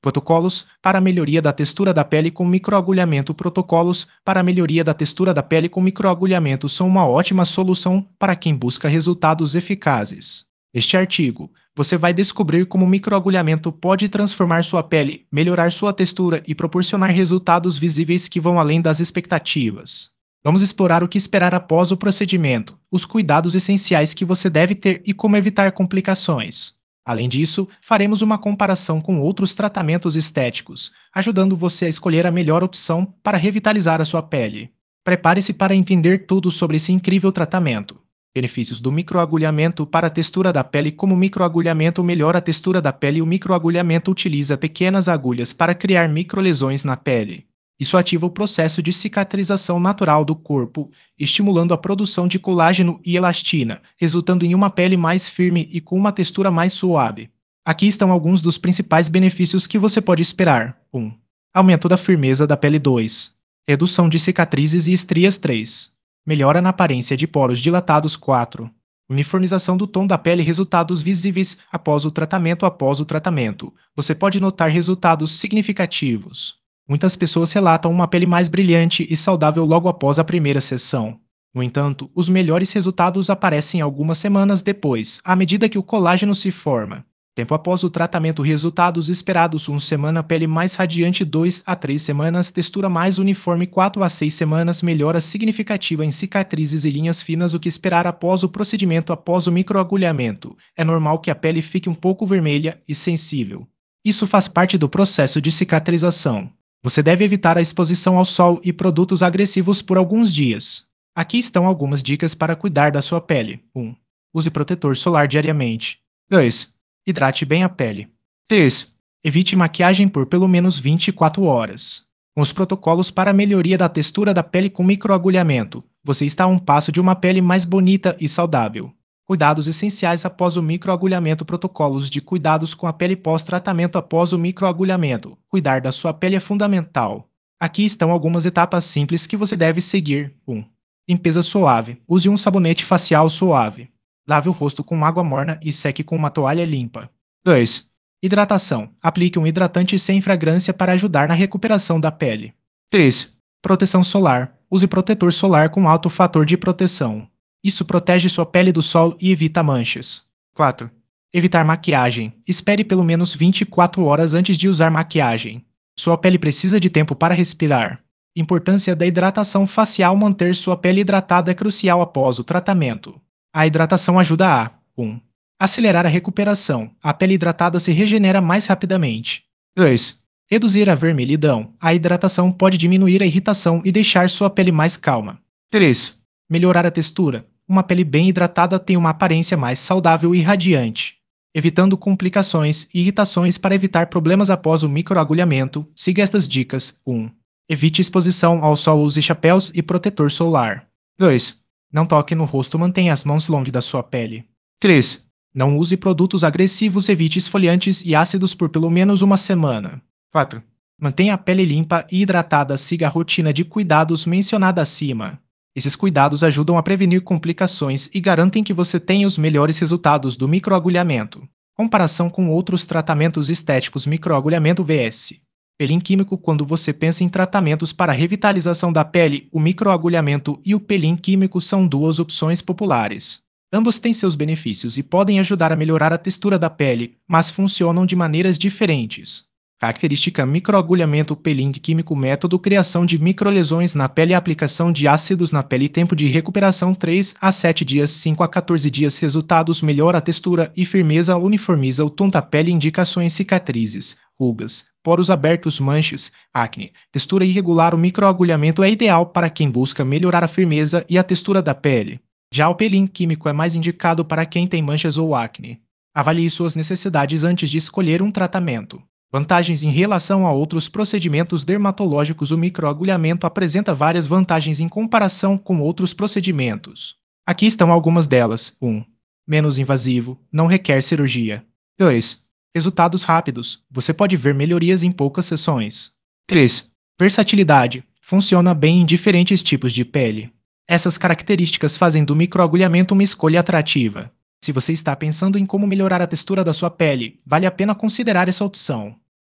Protocolos para a melhoria da textura da pele com microagulhamento. Protocolos para a melhoria da textura da pele com microagulhamento são uma ótima solução para quem busca resultados eficazes. Neste artigo, você vai descobrir como o microagulhamento pode transformar sua pele, melhorar sua textura e proporcionar resultados visíveis que vão além das expectativas. Vamos explorar o que esperar após o procedimento, os cuidados essenciais que você deve ter e como evitar complicações. Além disso, faremos uma comparação com outros tratamentos estéticos, ajudando você a escolher a melhor opção para revitalizar a sua pele. Prepare-se para entender tudo sobre esse incrível tratamento. Benefícios do microagulhamento para a textura da pele. Como o microagulhamento melhora a textura da pele. O microagulhamento utiliza pequenas agulhas para criar microlesões na pele. Isso ativa o processo de cicatrização natural do corpo, estimulando a produção de colágeno e elastina, resultando em uma pele mais firme e com uma textura mais suave. Aqui estão alguns dos principais benefícios que você pode esperar. 1. Aumento da firmeza da pele. 2. Redução de cicatrizes e estrias. 3. Melhora na aparência de poros dilatados. 4. Uniformização do tom da pele. Resultados visíveis após o tratamento. Após o tratamento, você pode notar resultados significativos. Muitas pessoas relatam uma pele mais brilhante e saudável logo após a primeira sessão. No entanto, os melhores resultados aparecem algumas semanas depois, à medida que o colágeno se forma. Tempo após o tratamento. Resultados esperados: 1 semana, pele mais radiante. 2 a 3 semanas, textura mais uniforme. 4 a 6 semanas, melhora significativa em cicatrizes e linhas finas. O que esperar após o procedimento? Após o microagulhamento, é normal que a pele fique um pouco vermelha e sensível. Isso faz parte do processo de cicatrização. Você deve evitar a exposição ao sol e produtos agressivos por alguns dias. Aqui estão algumas dicas para cuidar da sua pele. 1. Use protetor solar diariamente. 2. Hidrate bem a pele. 3. Evite maquiagem por pelo menos 24 horas. Com os protocolos para a melhoria da textura da pele com microagulhamento, você está a um passo de uma pele mais bonita e saudável. Cuidados essenciais após o microagulhamento. Protocolos de cuidados com a pele pós-tratamento. Após o microagulhamento, cuidar da sua pele é fundamental. Aqui estão algumas etapas simples que você deve seguir. 1. Limpeza suave. Use um sabonete facial suave. Lave o rosto com água morna e seque com uma toalha limpa. 2. Hidratação. Aplique um hidratante sem fragrância para ajudar na recuperação da pele. 3. Proteção solar. Use protetor solar com alto fator de proteção. Isso protege sua pele do sol e evita manchas. 4. Evitar maquiagem. Espere pelo menos 24 horas antes de usar maquiagem. Sua pele precisa de tempo para respirar. Importância da hidratação facial. Manter sua pele hidratada é crucial após o tratamento. A hidratação ajuda a 1. Acelerar a recuperação. A pele hidratada se regenera mais rapidamente. 2. Reduzir a vermelhidão. A hidratação pode diminuir a irritação e deixar sua pele mais calma. 3. Melhorar a textura. Uma pele bem hidratada tem uma aparência mais saudável e radiante. Evitando complicações e irritações. Para evitar problemas após o microagulhamento, siga estas dicas. 1. Evite exposição ao sol. Use chapéus e protetor solar. 2. Não toque no rosto. Mantenha as mãos longe da sua pele. 3. Não use produtos agressivos. Evite esfoliantes e ácidos por pelo menos uma semana. 4. Mantenha a pele limpa e hidratada. Siga a rotina de cuidados mencionada acima. Esses cuidados ajudam a prevenir complicações e garantem que você tenha os melhores resultados do microagulhamento. Comparação com outros tratamentos estéticos. Microagulhamento vs. Peeling químico. Quando você pensa em tratamentos para a revitalização da pele, o microagulhamento e o peeling químico são duas opções populares. Ambos têm seus benefícios e podem ajudar a melhorar a textura da pele, mas funcionam de maneiras diferentes. Característica: microagulhamento, peeling químico, método, criação de microlesões na pele, aplicação de ácidos na pele, tempo de recuperação 3 a 7 dias, 5 a 14 dias, resultados: melhora a textura e firmeza, uniformiza o tom da pele, indicações: cicatrizes, rugas, poros abertos, manchas, acne, textura irregular. O microagulhamento é ideal para quem busca melhorar a firmeza e a textura da pele. Já o peeling químico é mais indicado para quem tem manchas ou acne. Avalie suas necessidades antes de escolher um tratamento. Vantagens em relação a outros procedimentos dermatológicos. O microagulhamento apresenta várias vantagens em comparação com outros procedimentos. Aqui estão algumas delas. 1. Menos invasivo, não requer cirurgia. 2. Resultados rápidos, você pode ver melhorias em poucas sessões. 3. Versatilidade, funciona bem em diferentes tipos de pele. Essas características fazem do microagulhamento uma escolha atrativa. Se você está pensando em como melhorar a textura da sua pele, vale a pena considerar essa opção.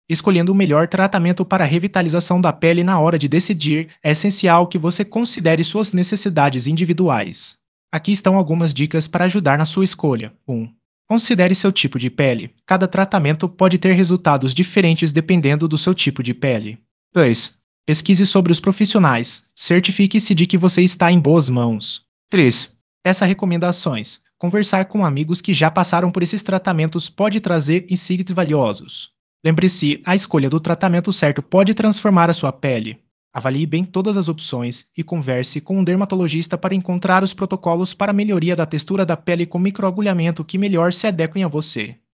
Escolhendo o melhor tratamento para a revitalização da pele na hora de decidir, é essencial que você considere suas necessidades individuais. Aqui estão algumas dicas para ajudar na sua escolha. 1. Considere seu tipo de pele. Cada tratamento pode ter resultados diferentes dependendo do seu tipo de pele. 2. Pesquise sobre os profissionais. Certifique-se de que você está em boas mãos. 3. Peça recomendações. Conversar com amigos que já passaram por esses tratamentos pode trazer insights valiosos. Lembre-se, a escolha do tratamento certo pode transformar a sua pele. Avalie bem todas as opções e converse com um dermatologista para encontrar os protocolos para melhoria da textura da pele com microagulhamento que melhor se adequem a você.